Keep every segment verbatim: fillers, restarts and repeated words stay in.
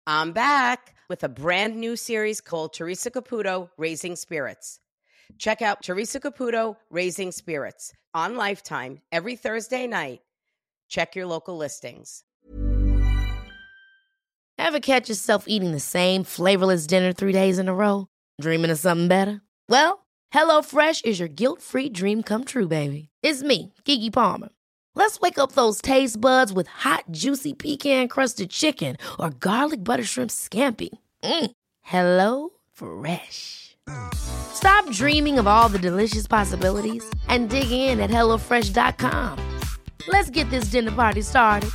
I'm back with a brand new series called Teresa Caputo, Raising Spirits. Check out Teresa Caputo, Raising Spirits on Lifetime every Thursday night. Check your local listings. Ever catch yourself eating the same flavorless dinner three days in a row? Dreaming of something better? Well, HelloFresh is your guilt-free dream come true, baby. It's me, Keke Palmer. Let's wake up those taste buds with hot, juicy pecan-crusted chicken or garlic butter shrimp scampi. Mm. Hello Fresh. Stop dreaming of all the delicious possibilities and dig in at hello fresh dot com. Let's get this dinner party started.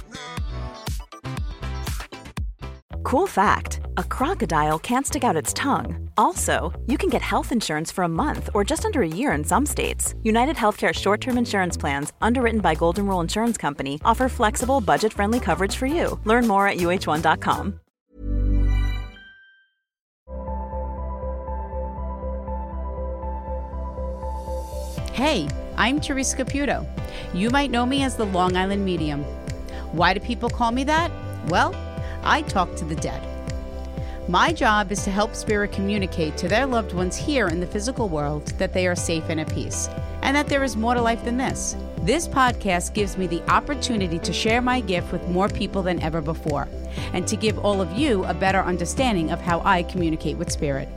Cool fact, a crocodile can't stick out its tongue. Also, you can get health insurance for a month or just under a year in some states. United Healthcare short-term insurance plans, underwritten by Golden Rule Insurance Company, offer flexible, budget-friendly coverage for you. Learn more at U H one dot com. Hey, I'm Teresa Caputo. You might know me as the Long Island Medium. Why do people call me that? Well, I talk to the dead. My job is to help spirit communicate to their loved ones here in the physical world that they are safe and at peace, and that there is more to life than this. This podcast gives me the opportunity to share my gift with more people than ever before, and to give all of you a better understanding of how I communicate with spirit.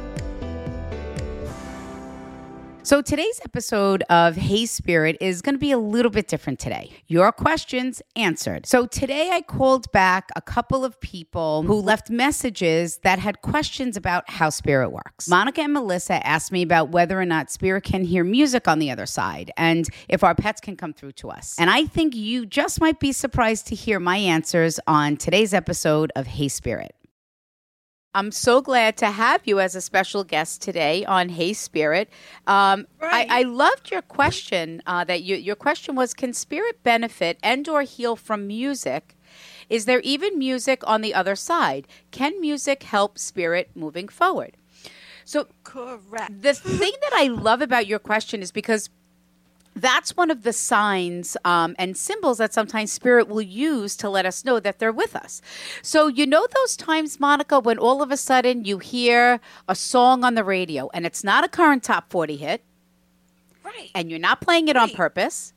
So today's episode of Hey Spirit is going to be a little bit different today. Your questions answered. So today I called back a couple of people who left messages that had questions about how spirit works. Monica and Melissa asked me about whether or not spirit can hear music on the other side and if our pets can come through to us. And I think you just might be surprised to hear my answers on today's episode of Hey Spirit. I'm so glad to have you as a special guest today on Hey Spirit. Um, right. I, I loved your question. Uh, that you, your question was, can spirit benefit and or heal from music? Is there even music on the other side? Can music help spirit moving forward? So, correct. The thing that I love about your question is because that's one of the signs um, and symbols that sometimes spirit will use to let us know that they're with us. So you know those times, Monica, when all of a sudden you hear a song on the radio and it's not a current top forty hit, right? And you're not playing it right. on purpose,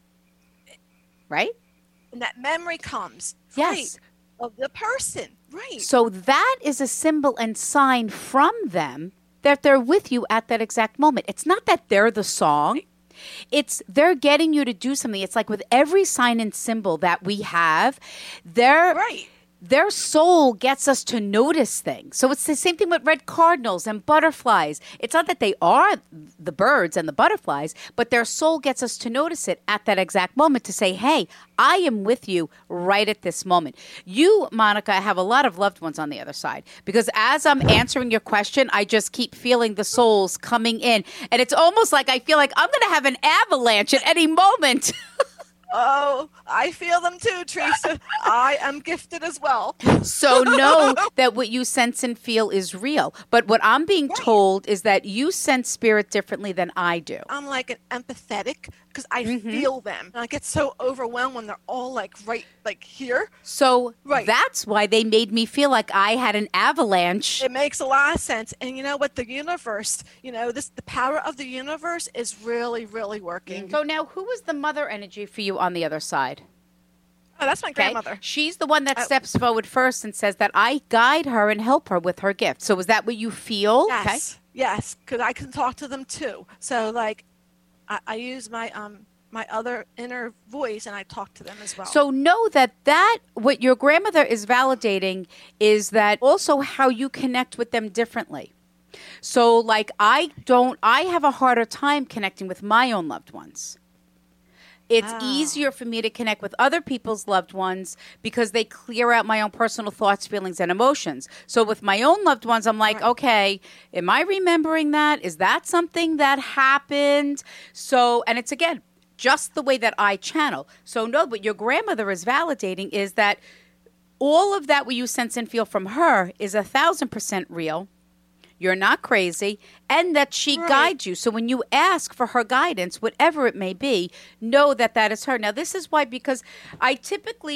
right? And that memory comes, yes, right, of the person, right? So that is a symbol and sign from them that they're with you at that exact moment. It's not that they're the song. Right. It's they're getting you to do something. It's like with every sign and symbol that we have, their right. their soul gets us to notice things. So it's the same thing with red cardinals and butterflies. It's not that they are the birds and the butterflies, but their soul gets us to notice it at that exact moment to say, hey, I am with you right at this moment. You, Monica, have a lot of loved ones on the other side because as I'm answering your question, I just keep feeling the souls coming in. And it's almost like I feel like I'm going to have an avalanche at any moment. Oh, I feel them too, Teresa. I am gifted as well. So know that what you sense and feel is real. But what I'm being right. told is that you sense spirit differently than I do. I'm like an empathetic because I mm-hmm. feel them. And I get so overwhelmed when they're all like right like here. So right. that's why they made me feel like I had an avalanche. It makes a lot of sense. And you know what? The universe, you know, this the power of the universe is really, really working. So now who is the mother energy for you on the other side? Oh, that's my okay? grandmother. She's the one that uh, steps forward first and says that I guide her and help her with her gift. So is that what you feel? Yes. Okay. Yes, because I can talk to them too. So like I, I use my um my other inner voice and I talk to them as well. So know that that what your grandmother is validating is that also how you connect with them differently. So like I don't, I have a harder time connecting with my own loved ones. It's oh. easier for me to connect with other people's loved ones because they clear out my own personal thoughts, feelings, and emotions. So with my own loved ones, I'm like, right. okay, am I remembering that? Is that something that happened? So, and it's again, just the way that I channel. So no, what your grandmother is validating is that all of that what you sense and feel from her is a thousand percent real. You're not crazy, and that she right. guides you. So when you ask for her guidance, whatever it may be, know that that is her. Now, this is why, because I typically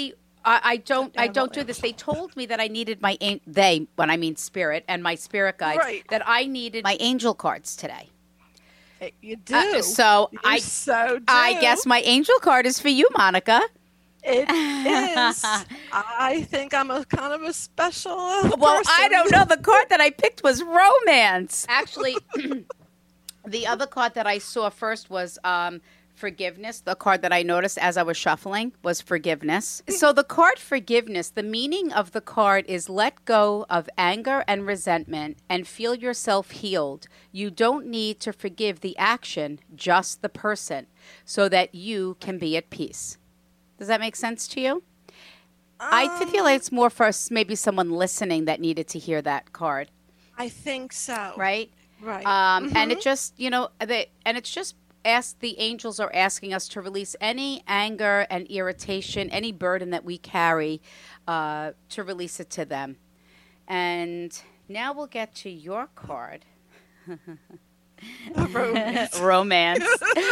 I, I don't. I Yeah, don't well, do this. They told me that I needed my an- they when I mean spirit and my spirit guides Right. that I needed my angel cards today. Hey, you do. Uh, so You I so do. I guess my angel card is for you, Monica. It is. I think I'm a kind of a special uh, Well, person. I don't know. The card that I picked was romance. Actually, the other card that I saw first was um, forgiveness. The card that I noticed as I was shuffling was forgiveness. So the card forgiveness, the meaning of the card is let go of anger and resentment and feel yourself healed. You don't need to forgive the action, just the person, so that you can be at peace. Does that make sense to you? Um, I feel like it's more for s- maybe someone listening that needed to hear that card, I think so. right? Right. Um, And it Mhm. just, you know, they, and it's just ask the angels are asking us to release any anger and irritation, any burden that we carry, uh, to release it to them. And now we'll get to your card, Romance. romance.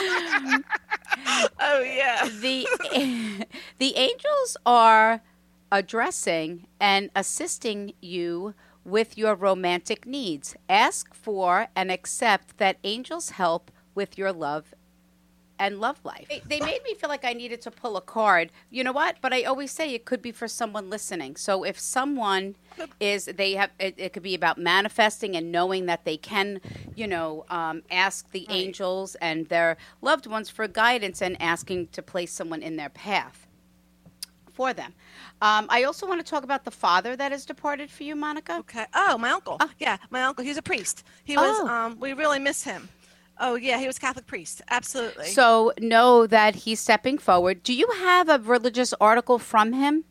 Oh yeah. the the angels are addressing and assisting you with your romantic needs. Ask for and accept that angels help with your love and love life. They, they made me feel like I needed to pull a card. You know what? But I always say it could be for someone listening. So if someone is, they have, it, it could be about manifesting and knowing that they can, you know, um, ask the Right. angels and their loved ones for guidance and asking to place someone in their path for them. Um, I also want to talk about the father that has departed for you, Monica. Okay. Oh, my uncle. Oh. Yeah, my uncle. He's a priest. He was. Oh. Um, we really miss him. Oh yeah, he was a Catholic priest. Absolutely. So know that he's stepping forward. Do you have a religious article from him?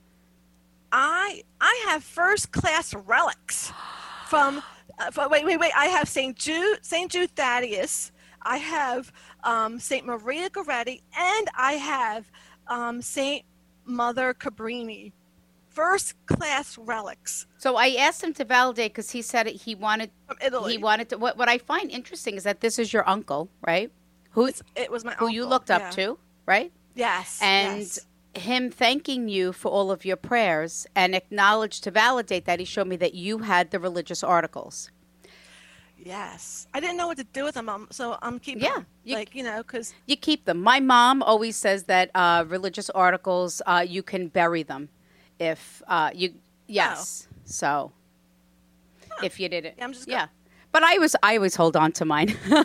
I I have first class relics from. Uh, from- wait wait wait. I have Saint Jude Saint Jude Thaddeus. I have um, Saint Maria Goretti, and I have um, Saint Mother Cabrini. First class relics So I asked him to validate because he said he wanted from Italy. he wanted to. What what I find interesting is that this is your uncle, right? Who It's- it was my who uncle. you looked up yeah. to, right? Yes. And yes. him thanking you for all of your prayers and acknowledged to validate that he showed me that you had the religious articles. Yes, I didn't know what to do with them, um, so I'm keeping Yeah, them. you- like you know, because You keep them. My mom always says that uh, religious articles uh, you can bury them if uh, you yes. So if you did it, Yeah, I'm just yeah. But I was I always hold on to mine. no,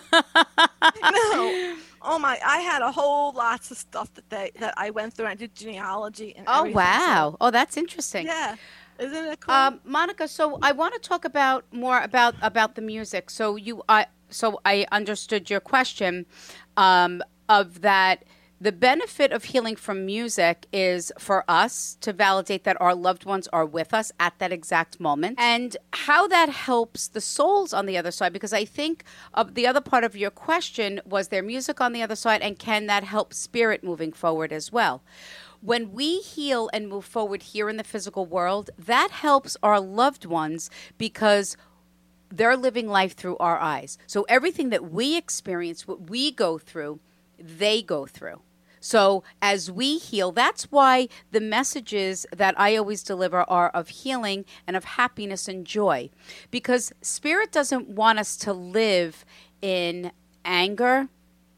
oh my, I had a whole lots of stuff that they that I went through. I did genealogy and Oh everything, so- wow! Oh, that's interesting. yeah, isn't it cool? Um, Monica, so I want to talk about more about about the music. So you, I, so I understood your question um, of that. The benefit of healing from music is for us to validate that our loved ones are with us at that exact moment, and how that helps the souls on the other side. Because I think of the other part of your question was there music on the other side, and can that help spirit moving forward as well? When we heal and move forward here in the physical world, that helps our loved ones because they're living life through our eyes. So everything that we experience, what we go through, they go through. So as we heal, that's why the messages that I always deliver are of healing and of happiness and joy. Because Spirit doesn't want us to live in anger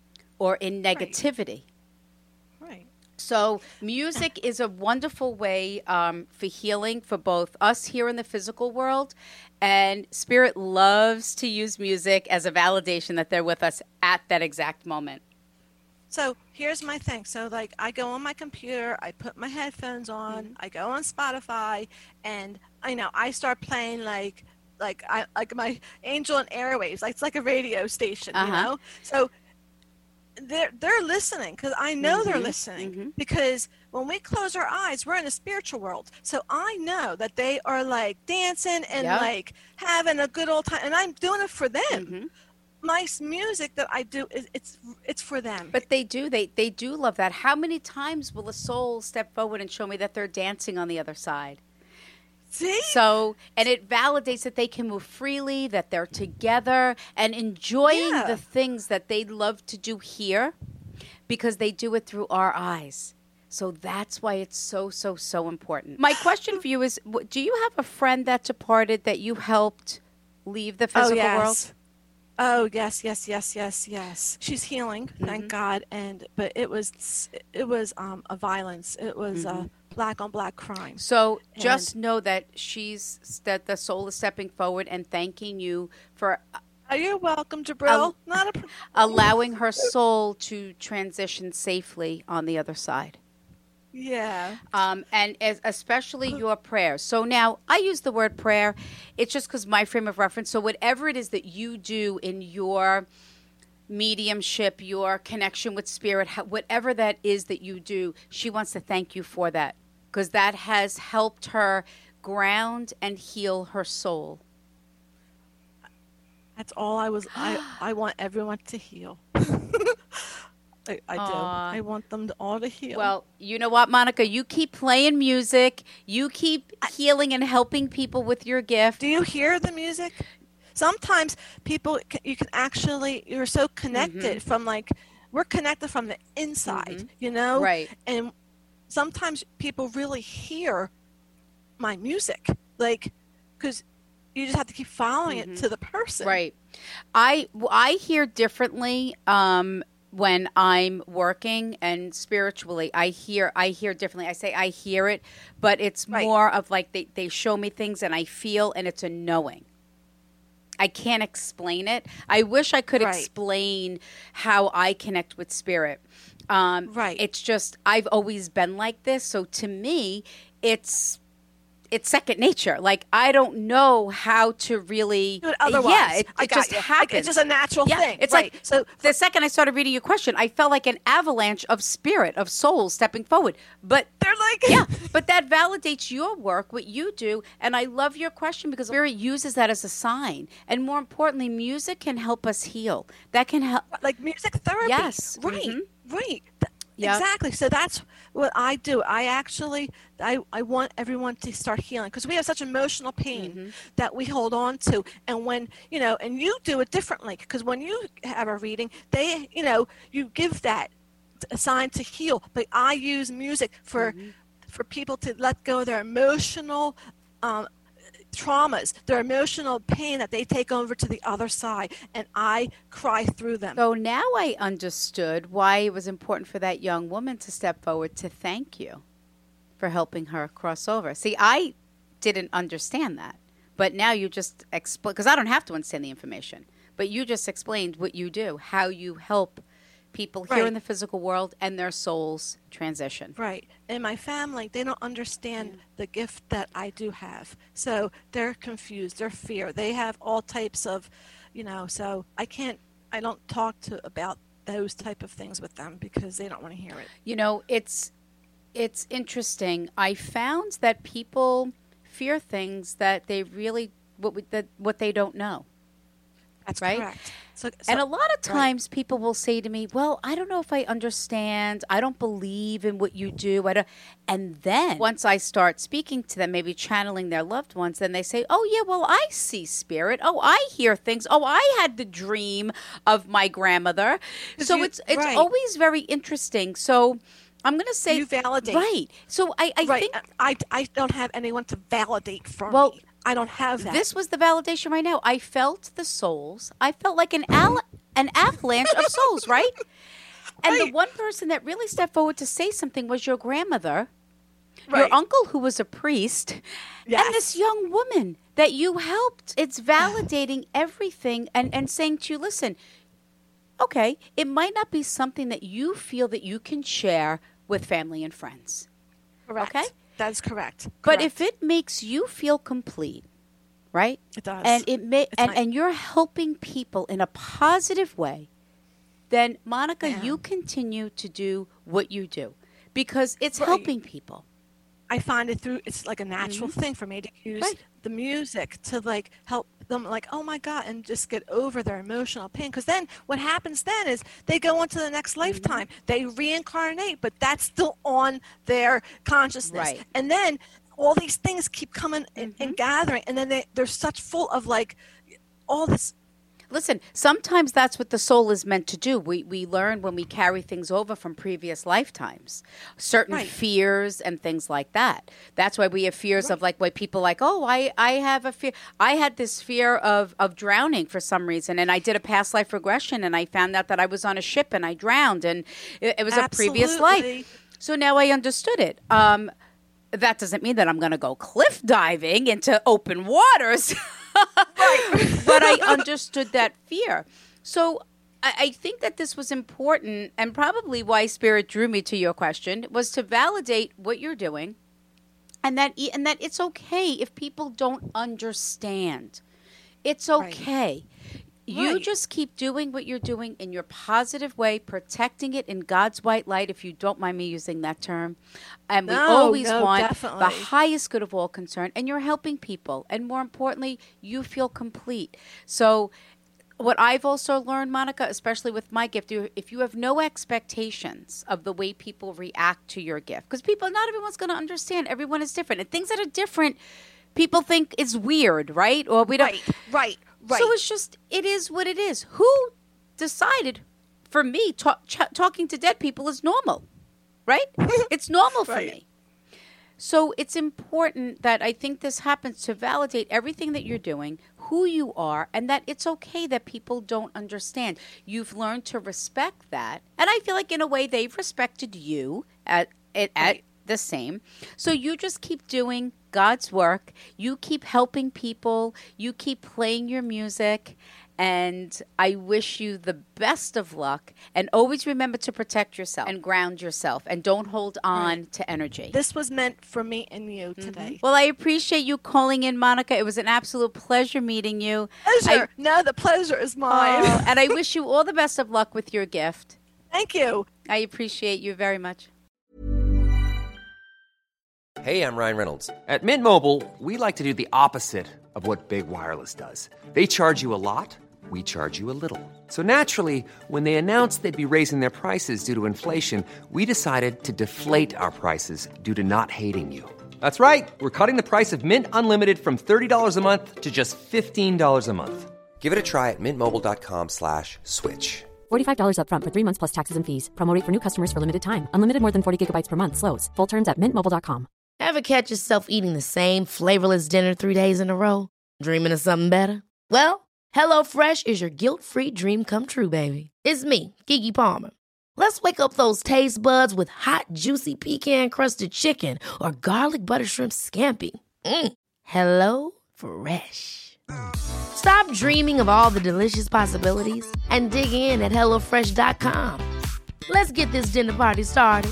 or in negativity. right. So music is a wonderful way um, for healing for both us here in the physical world, and Spirit loves to use music as a validation that they're with us at that exact moment. So here's my thing. So like I go on my computer, I put my headphones on, Mm-hmm. I go on Spotify, and I know I start playing like like I like my Angel and Airwaves. Like it's like a radio station, you Uh-huh. know. So they're they're listening because I know they're Mhm, listening mhm. because when we close our eyes, we're in a spiritual world. So I know that they are like dancing and Yep. like having a good old time, and I'm doing it for them. Mhm. My s- music that I do is it's it's for them. But they do, they they do love that. How many times will a soul step forward and show me that they're dancing on the other side? See? So, and it validates that they can move freely, that they're together and enjoying Yeah. the things that they love to do here because they do it through our eyes. So that's why it's so, so, so important. My question for you is, w- do you have a friend that departed that you helped leave the physical oh, yes. world? Oh, yes, yes, yes, yes, yes. She's healing, thank Mhm. God. And but it was it was um, a violence. It was Mhm. a black on black crime. So And- just know that she's, that the soul is stepping forward and thanking you for Oh, you're welcome, Jabril. Not a problem. allowing her soul to transition safely on the other side. Yeah. Um, and as, especially your prayers. So now I use the word prayer. It's just because my frame of reference. So whatever it is that you do in your mediumship, your connection with spirit, ho- whatever that is that you do, she wants to thank you for that, because that has helped her ground and heal her soul. That's all I was. I I want everyone to heal. I, I do. Aw. I want them to all to heal. Well, you know what, Monica? You keep playing music. You keep healing and helping people with your gift. do you hear the music? Sometimes people, c- you can actually, you're so connected from like, we're connected from the inside, you know? Right. And sometimes people really hear my music, like, because you just have to keep following it to the person. Right. I I hear differently um, when I'm working, and spiritually I hear I hear differently. I say I hear it, but it's Right. more of like they, they show me things and I feel, and it's a knowing. I can't explain it. I wish I could Right. explain how I connect with spirit. Um, Right. It's just I've always been like this. So to me, it's it's second nature. Like I don't know how to really. Do it otherwise. Yeah, it, I it got just you. Like, happens. it's just a natural yeah, thing. It's Right. like So- the second I started reading your question, I felt like an avalanche of spirit, of souls stepping forward. But They're like, yeah, but that validates your work, what you do. And I love your question because spirit uses that as a sign. And more importantly, music can help us heal. That can help. like music therapy. Yes. Right. Mhm. Right. Th- Yep. Exactly. So that's what I do. I actually, I, I want everyone to start healing because we have such emotional pain Mm-hmm. that we hold on to. And when, you know, and you do it differently because when you have a reading, they, you know, you give that a sign to heal. But I use music for, Mm-hmm. for people to let go of their emotional, um, traumas, their emotional pain that they take over to the other side, and I cry through them. So now I understood why it was important for that young woman to step forward to thank you for helping her cross over. See, I didn't understand that. But now you just explain, because I don't have to understand the information, but you just explained what you do, how you help people here Right. in the physical world and their souls transition. Right. And my family, they don't understand the gift that I do have. So they're confused, they're fear. They have all types of, you know, so I can't, I don't talk to about those type of things with them because they don't want to hear it. You know, it's it's interesting. I found that people fear things that they really what we- that what they don't know. That's Right. correct. So, And so- a lot of times people will say to me, "Well, I don't know if I understand. I don't believe in what you do." I don't. And then once I start speaking to them, maybe channeling their loved ones, then they say, "Oh yeah, well I see spirit. Oh, I hear things. Oh, I had the dream of my grandmother." So you- it's it's right. always very interesting. So I'm going to say You validate. right. So I I right. think I, I don't have anyone to validate for Well, me. I don't have that. this was the validation right now. I felt the souls. I felt like an al- an avalanche of souls, right? And the Right. one person that really stepped forward to say something was your grandmother, Right. your uncle who was a priest, Yes. and this young woman that you helped. It's validating everything and, and saying to you, listen, okay, it might not be something that you feel that you can share with family and friends. Correct. okay? That's correct. But Correct. if it makes you feel complete, right? It does. And it may It's and, my- and you're helping people in a positive way, then Monica, Yeah. you continue to do what you do because it's Right. helping people. I find it through, it's like a natural thing for me to use Right. the music to like help them like, oh my God, and just get over their emotional pain. Because then what happens then is they go on to the next lifetime. They reincarnate, but that's still on their consciousness. Right. And then all these things keep coming and, and gathering. And then they, they're such full of like all this Listen, sometimes that's what the soul is meant to do. We we learn when we carry things over from previous lifetimes, certain Right. fears and things like that. That's why we have fears Right. of like why people like, oh, I, I have a fear. I had this fear of, of drowning for some reason, and I did a past life regression, and I found out that I was on a ship and I drowned, and it, it was a previous life. Absolutely. So now I understood it. Um, that doesn't mean that I'm going to go cliff diving into open waters. But I understood that fear. So I, I think that this was important, and probably why Spirit drew me to your question was to validate what you're doing, and that e- and that it's okay if people don't understand. It's okay. You Right. just keep doing what you're doing in your positive way, protecting it in God's white light, if you don't mind me using that term. And we No, always no, want definitely. the highest good of all concern, and you're helping people. And more importantly, you feel complete. So what I've also learned, Monica, especially with my gift, you- if you have no expectations of the way people react to your gift, because people, not everyone's going to understand. Everyone is different. And things that are different, people think is weird, right? Or we don't. Right, right, right. So it's just, it is what it is. Who decided, for me, ta- ch- talking to dead people is normal, right? It's normal for Right. me. So it's important that I think this happens to validate everything that you're doing, who you are, and that it's okay that people don't understand. You've learned to respect that. And I feel like in a way they've respected you at, at, at Right. the same. So you just keep doing God's work. You keep helping people. You keep playing your music. And I wish you the best of luck. And always remember to protect yourself and ground yourself. And don't hold on to energy. This was meant for me and you today. Well, I appreciate you calling in, Monica. It was an absolute pleasure meeting you. Pleasure. no, the pleasure is mine. Oh, and I wish you all the best of luck with your gift. Thank you. I appreciate you very much. Hey, I'm Ryan Reynolds. At Mint Mobile, we like to do the opposite of what Big Wireless does. They charge you a lot, we charge you a little. So naturally, when they announced they'd be raising their prices due to inflation, we decided to deflate our prices due to not hating you. That's right. We're cutting the price of Mint Unlimited from thirty dollars a month to just fifteen dollars a month. Give it a try at mintmobile.com slash switch. forty-five dollars up front for three months plus taxes and fees. Promo rate for new customers for limited time. Unlimited more than forty gigabytes per month. Slows full terms at mint mobile dot com. Ever catch yourself eating the same flavorless dinner three days in a row? Dreaming of something better? Well, HelloFresh is your guilt-free dream come true, baby. It's me, Keke Palmer. Let's wake up those taste buds with hot, juicy pecan-crusted chicken or garlic butter shrimp scampi. Mm. Hello Fresh. Stop dreaming of all the delicious possibilities and dig in at hello fresh dot com. Let's get this dinner party started.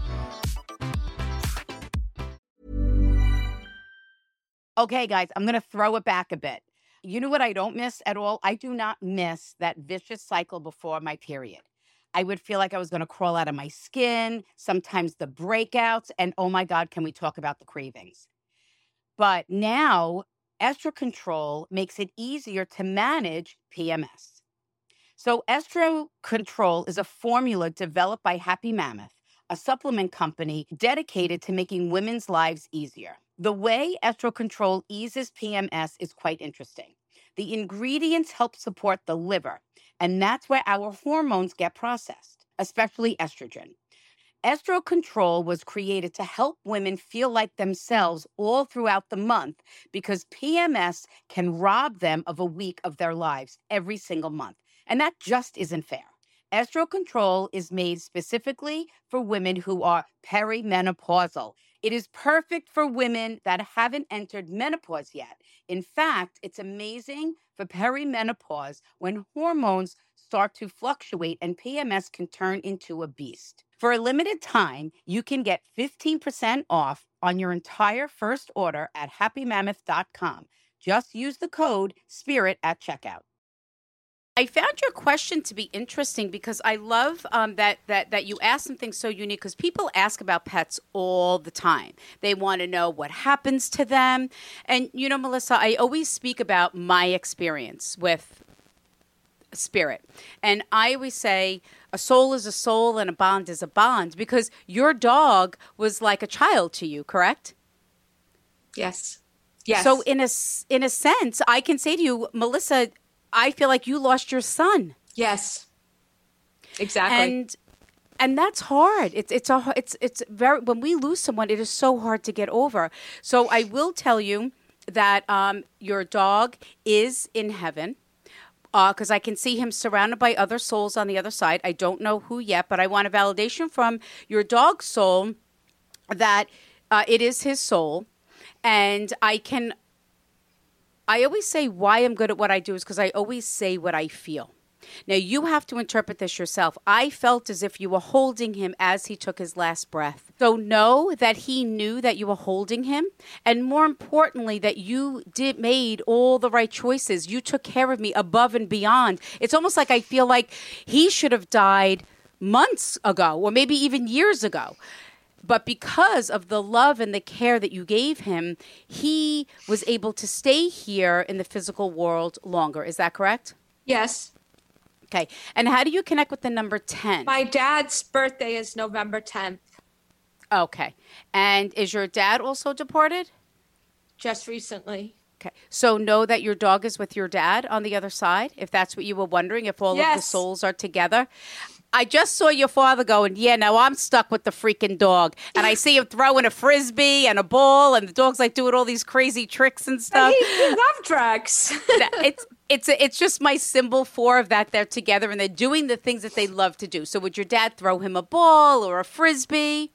Okay, guys, I'm going to throw it back a bit. You know what I don't miss at all? I do not miss that vicious cycle before my period. I would feel like I was going to crawl out of my skin, sometimes the breakouts, and oh my God, can we talk about the cravings? But now, Estro Control makes it easier to manage P M S. So Estro Control is a formula developed by Happy Mammoth, a supplement company dedicated to making women's lives easier. The way Estro Control eases P M S is quite interesting. The ingredients help support the liver, and that's where our hormones get processed, especially estrogen. Estro Control was created to help women feel like themselves all throughout the month because P M S can rob them of a week of their lives every single month, and that just isn't fair. Estro Control is made specifically for women who are perimenopausal. It is perfect for women that haven't entered menopause yet. In fact, it's amazing for perimenopause when hormones start to fluctuate and P M S can turn into a beast. For a limited time, you can get fifteen percent off on your entire first order at happy mammoth dot com. Just use the code SPIRIT at checkout. I found your question to be interesting because I love um, that that that you asked something so unique because people ask about pets all the time. They want to know what happens to them. And, you know, Melissa, I always speak about my experience with spirit. And I always say a soul is a soul and a bond is a bond because your dog was like a child to you, correct? Yes. Yes. So in a, in a sense, I can say to you, Melissa, I feel like you lost your son. Yes, exactly. And and that's hard. It's it's a it's it's very when we lose someone, it is so hard to get over. So I will tell you that um, your dog is in heaven. Because uh, I can see him surrounded by other souls on the other side. I don't know who yet, but I want a validation from your dog's soul that uh, it is his soul. And I can, I always say why I'm good at what I do is because I always say what I feel. Now, you have to interpret this yourself. I felt as if you were holding him as he took his last breath. So know that he knew that you were holding him. And more importantly, that you did made all the right choices. You took care of me above and beyond. It's almost like I feel like he should have died months ago or maybe even years ago. But because of the love and the care that you gave him, he was able to stay here in the physical world longer. Is that correct? Yes. Okay. And how do you connect with the number ten? My dad's birthday is November tenth. Okay. And is your dad also departed? Just recently. Okay. So know that your dog is with your dad on the other side, if that's what you were wondering, if all yes. of the souls are together. I just saw your father going, yeah, now I'm stuck with the freaking dog. And I see him throwing a Frisbee and a ball, and the dog's like doing all these crazy tricks and stuff. He, he love drugs. it's it's it's just my symbol for of that they're together and they're doing the things that they love to do. So would your dad throw him a ball or a Frisbee?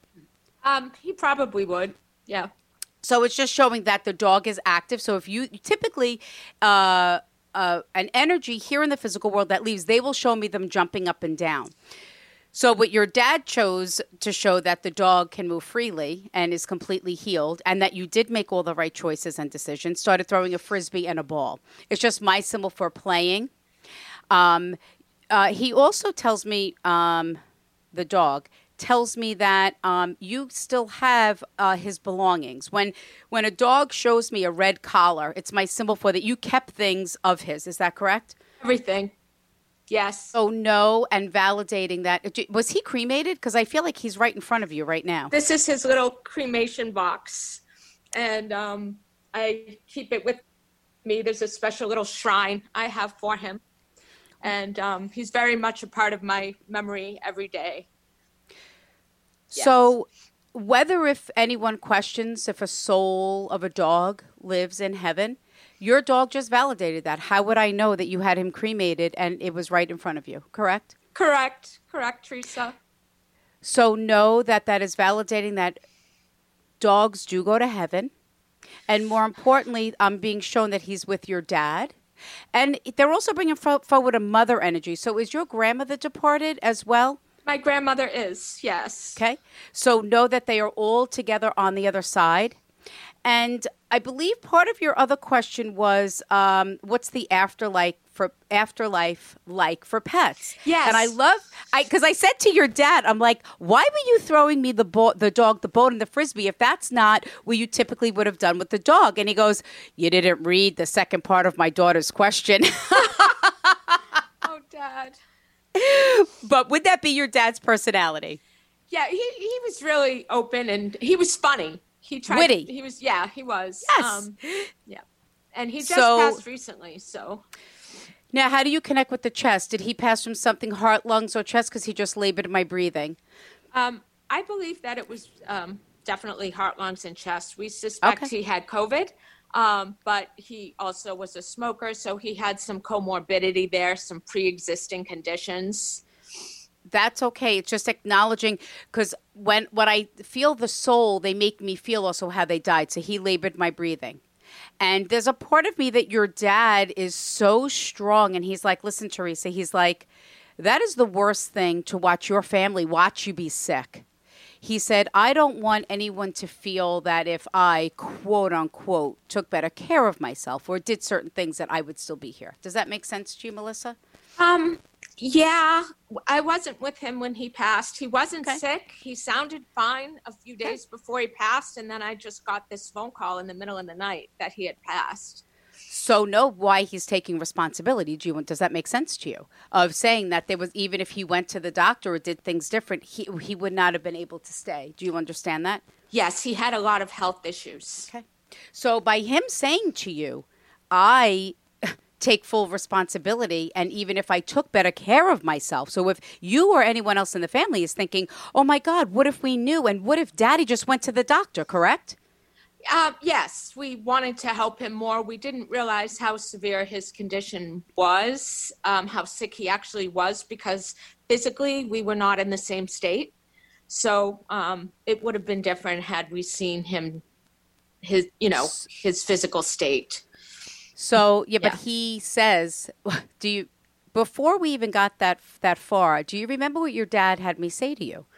Um, he probably would, yeah. So it's just showing that the dog is active. So if you typically... Uh, Uh, an energy here in the physical world that leaves, they will show me them jumping up and down. So what your dad chose to show that the dog can move freely and is completely healed and that you did make all the right choices and decisions, started throwing a Frisbee and a ball. It's just my symbol for playing. Um, uh, he also tells me, um, the dog, tells me that um, you still have uh, his belongings. When when a dog shows me a red collar, it's my symbol for that you kept things of his. Is that correct? Everything. Yes. So no, and validating that. Was he cremated? Because I feel like he's right in front of you right now. This is his little cremation box. And um, I keep it with me. There's a special little shrine I have for him. And um, he's very much a part of my memory every day. So whether if anyone questions if a soul of a dog lives in heaven, your dog just validated that. How would I know that you had him cremated and it was right in front of you, correct? Correct. Correct, Teresa. So know that that is validating that dogs do go to heaven. And more importantly, I'm being shown that he's with your dad. And they're also bringing forward a mother energy. So is your grandmother departed as well? My grandmother is, yes. Okay. So know that they are all together on the other side. And I believe part of your other question was, um, what's the afterlife for afterlife like for pets? Yes. And I love, I because I said to your dad, I'm like, why were you throwing me the bo- the dog, the bone, and the Frisbee if that's not what you typically would have done with the dog? And he goes, you didn't read the second part of my daughter's question. Oh, Dad. But would that be your dad's personality? Yeah, he, he was really open and he was funny. He tried. Witty. He was, yeah, he was. Yes. Um, yeah. And he just So- passed recently, so. Now, how do you connect with the chest? Did he pass from something heart, lungs, or chest because he just labored my breathing? Um, I believe that it was um, definitely heart, lungs, and chest. We suspect Okay. he had COVID, um, but he also was a smoker, so he had some comorbidity there, some pre-existing conditions. That's okay. It's just acknowledging because when when I feel the soul, they make me feel also how they died. So he labored my breathing. And there's a part of me that your dad is so strong. And he's like, listen, Teresa, he's like, that is the worst thing to watch your family watch you be sick. He said, I don't want anyone to feel that if I, quote unquote, took better care of myself or did certain things that I would still be here. Does that make sense to you, Melissa? Um, yeah, I wasn't with him when he passed. He wasn't Okay. sick. He sounded fine a few days before he passed. And then I just got this phone call in the middle of the night that he had passed. So know why he's taking responsibility. Do you, does that make sense to you? Of saying that there was, even if he went to the doctor or did things different, he he would not have been able to stay. Do you understand that? Yes, he had a lot of health issues. Okay. So by him saying to you, I take full responsibility, and even if I took better care of myself. So if you or anyone else in the family is thinking, oh my God, what if we knew? And what if Daddy just went to the doctor, correct? Uh, yes, we wanted to help him more. We didn't realize how severe his condition was, um, how sick he actually was, because physically we were not in the same state. So um, it would have been different had we seen him, his, you know, his physical state. So, yeah, Yeah. but he says, do you, before we even got that that far, do you remember what your dad had me say to you?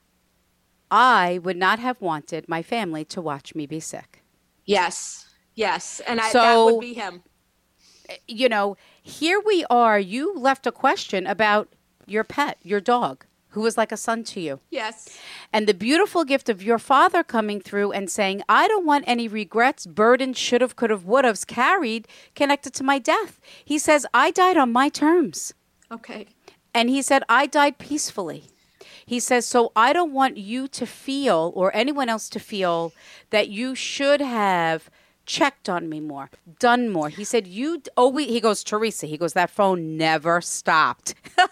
I would not have wanted my family to watch me be sick. Yes, yes. And I, So- that would be him. You know, here we are. You left a question about your pet, your dog, who was like a son to you. Yes. And the beautiful gift of your father coming through and saying, I don't want any regrets, burdens, should have, could have, would have's carried connected to my death. He says, I died on my terms. Okay. And he said, I died peacefully. He says, so I don't want you to feel, or anyone else to feel, that you should have checked on me more, done more. He said, you always, he goes, Teresa, he goes, that phone never stopped.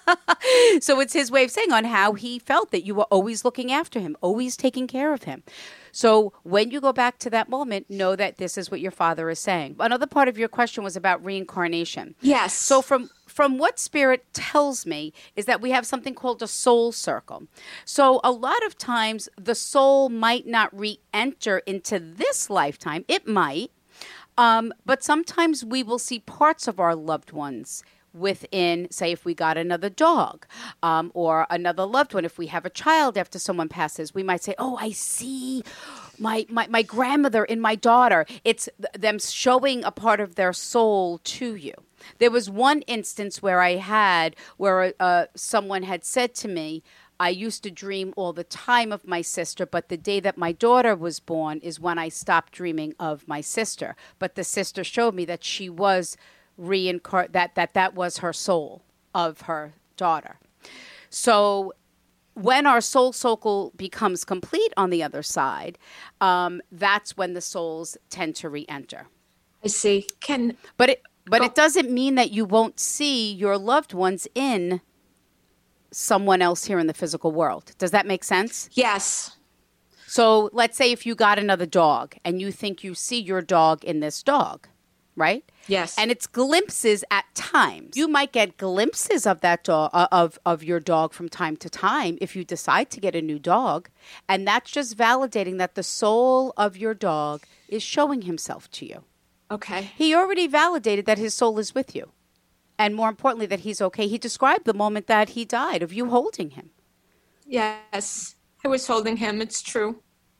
So it's his way of saying on how he felt that you were always looking after him, always taking care of him. So when you go back to that moment, know that this is what your father is saying. Another part of your question was about reincarnation. Yes. So from From what Spirit tells me is that we have something called a soul circle. So a lot of times the soul might not re-enter into this lifetime. It might. Um, but sometimes we will see parts of our loved ones within, say, if we got another dog um, or another loved one. If we have a child after someone passes, we might say, oh, I see my, my, my grandmother in my daughter. It's th- them showing a part of their soul to you. There was one instance where I had, where uh, someone had said to me, I used to dream all the time of my sister, but the day that my daughter was born is when I stopped dreaming of my sister. But the sister showed me that she was reincarnated, that, that that was her soul of her daughter. So when our soul circle becomes complete on the other side, um, that's when the souls tend to re-enter. I see. Can But it but Go- it doesn't mean that you won't see your loved ones in someone else here in the physical world. Does that make sense? yes. So let's say if you got another dog and you think you see your dog in this dog, right? Yes. And it's glimpses at times. You might get glimpses of that dog, uh, of of your dog from time to time if you decide to get a new dog, and that's just validating that the soul of your dog is showing himself to you. Okay. He already validated that his soul is with you. And more importantly, that he's okay. He described the moment that he died of you holding him. Yes. I was holding him. It's true.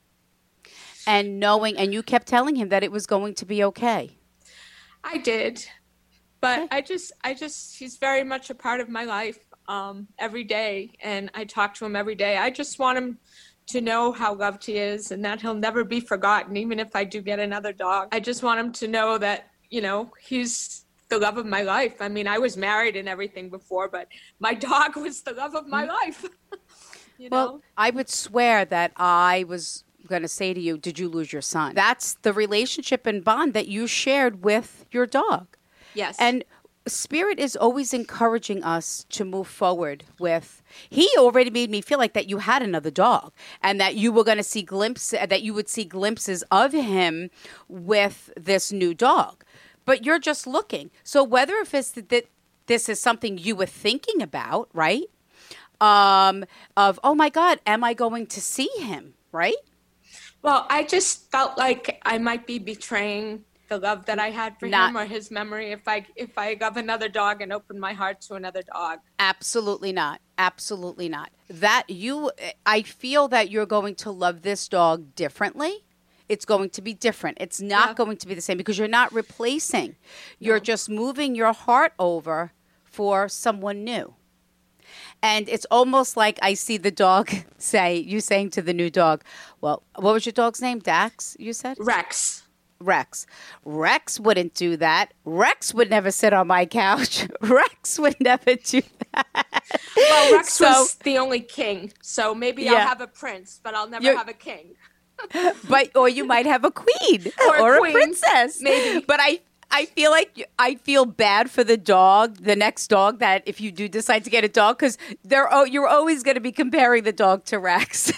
And knowing, and you kept telling him that it was going to be okay. I did. But I just, I just, he's very much a part of my life um, every day. And I talk to him every day. I just want him to know how loved he is and that he'll never be forgotten, even if I do get another dog. I just want him to know that, you know, he's the love of my life. I mean, I was married and everything before, but my dog was the love of my life. you Well, know? I would swear that I was going to say to you, did you lose your son? That's the relationship and bond that you shared with your dog. Yes. And Spirit is always encouraging us to move forward with, he already made me feel like that you had another dog and that you were going to see glimpses, that you would see glimpses of him with this new dog. But you're just looking. So whether if it's that this is something you were thinking about, right? Um, of, oh my God, am I going to see him, right? Well, I just felt like I might be betraying the love that I had for Not- him or his memory if I if I got another dog and opened my heart to another dog. Absolutely not. Absolutely not. That you, I feel that you're going to love this dog differently. It's going to be different. It's not Yeah. going to be the same because you're not replacing. You're just moving your heart over for someone new. And it's almost like I see the dog say, you saying to the new dog, well, what was your dog's name? Dax, you said? Rex. Rex. Rex wouldn't do that. Rex would never sit on my couch. Rex would never do that. Well, Rex So- was the only king, so maybe Yeah. I'll have a prince, but I'll never You're- have a king. But or you might have a queen Or a or a queen, princess. maybe. But I I feel like I feel bad for the dog, the next dog, that if you do decide to get a dog, because they're oh, you're always going to be comparing the dog to Rex.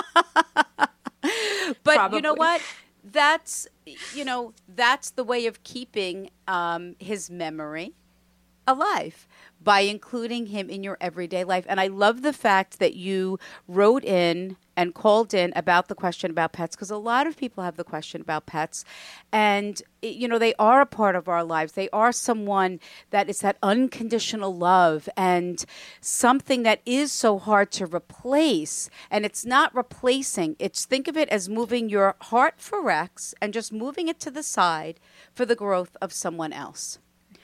But Probably. You know what? That's you know that's the way of keeping um, his memory alive, by including him in your everyday life. And I love the fact that you wrote in and called in about the question about pets, because a lot of people have the question about pets. And, you know, they are a part of our lives. They are someone that is that unconditional love and something that is so hard to replace. And it's not replacing. It's, think of it as moving your heart for Rex and just moving it to the side for the growth of someone else.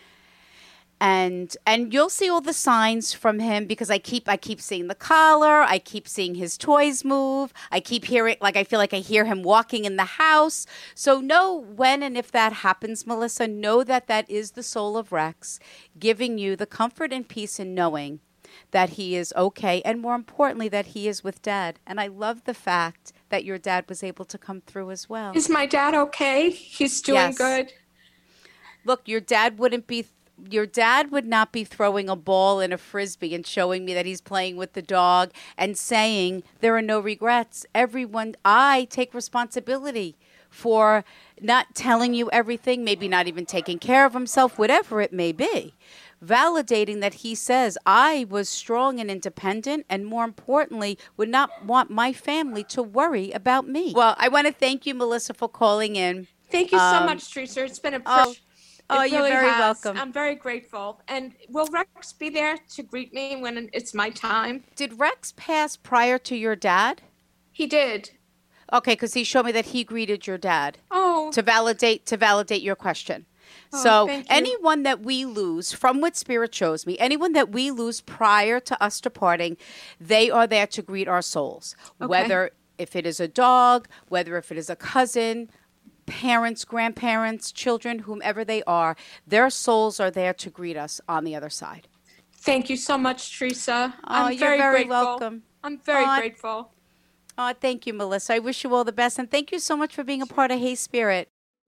And and you'll see all the signs from him, because I keep I keep seeing the collar, I keep seeing his toys move, I keep hearing, like I feel like I hear him walking in the house. So know when and if that happens, Melissa, know that that is the soul of Rex giving you the comfort and peace in knowing that he is okay, and more importantly, that he is with Dad. And I love the fact that your dad was able to come through as well. Is my dad okay? He's doing Yes. good. Look, your dad wouldn't be Your dad would not be throwing a ball in a Frisbee and showing me that he's playing with the dog and saying there are no regrets. Everyone, I take responsibility for not telling you everything, maybe not even taking care of himself, whatever it may be. Validating that he says, I was strong and independent, and more importantly, would not want my family to worry about me. Well, I want to thank you, Melissa, for calling in. Thank you so Um, much, Teresa. It's been a oh, pleasure. Oh, It you're really very has. welcome. I'm very grateful. And will Rex be there to greet me when it's my time? Did Rex pass prior to your dad? He did. Okay, because he showed me that he greeted your dad Oh, to validate to validate your question. Oh, So thank you. anyone that we lose, from what Spirit shows me, anyone that we lose prior to us departing, they are there to greet our souls. Okay. Whether if it is a dog, whether if it is a cousin, parents, grandparents, children, whomever they are, their souls are there to greet us on the other side. thank you so much, Teresa. Oh, I'm you're very, very grateful. welcome. I'm very Oh, grateful. Oh, thank you, Melissa. I wish you all the best. And thank you so much for being a part of Hey Spirit.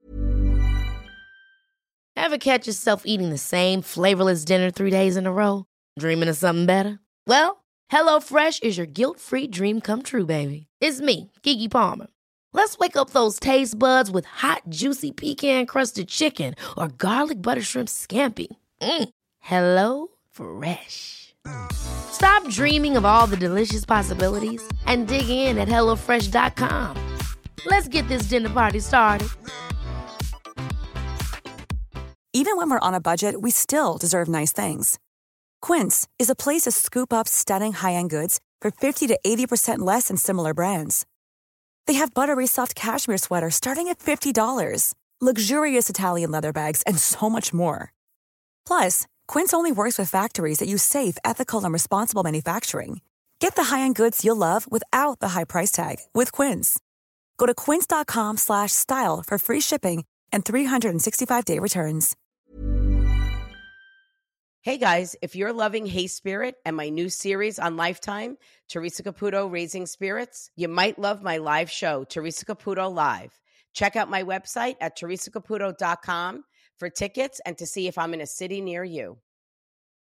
Ever catch yourself eating the same flavorless dinner three days in a row? Dreaming of something better? Well, HelloFresh is your guilt-free dream come true, baby. It's me, Keke Palmer. Let's wake up those taste buds with hot, juicy pecan-crusted chicken or garlic butter shrimp scampi. Mm. Hello Fresh. Stop dreaming of all the delicious possibilities and dig in at hello fresh dot com. Let's get this dinner party started. Even when we're on a budget, we still deserve nice things. Quince is a place to scoop up stunning high-end goods for fifty to eighty percent less than similar brands. They have buttery soft cashmere sweaters starting at fifty dollars, luxurious Italian leather bags, and so much more. Plus, Quince only works with factories that use safe, ethical, and responsible manufacturing. Get the high-end goods you'll love without the high price tag with Quince. Go to quince.com slash style for free shipping and three sixty-five day returns. Hey guys, if you're loving Hey Spirit and my new series on Lifetime, Teresa Caputo Raising Spirits, you might love my live show, Teresa Caputo Live. Check out my website at teresa caputo dot com for tickets and to see if I'm in a city near you.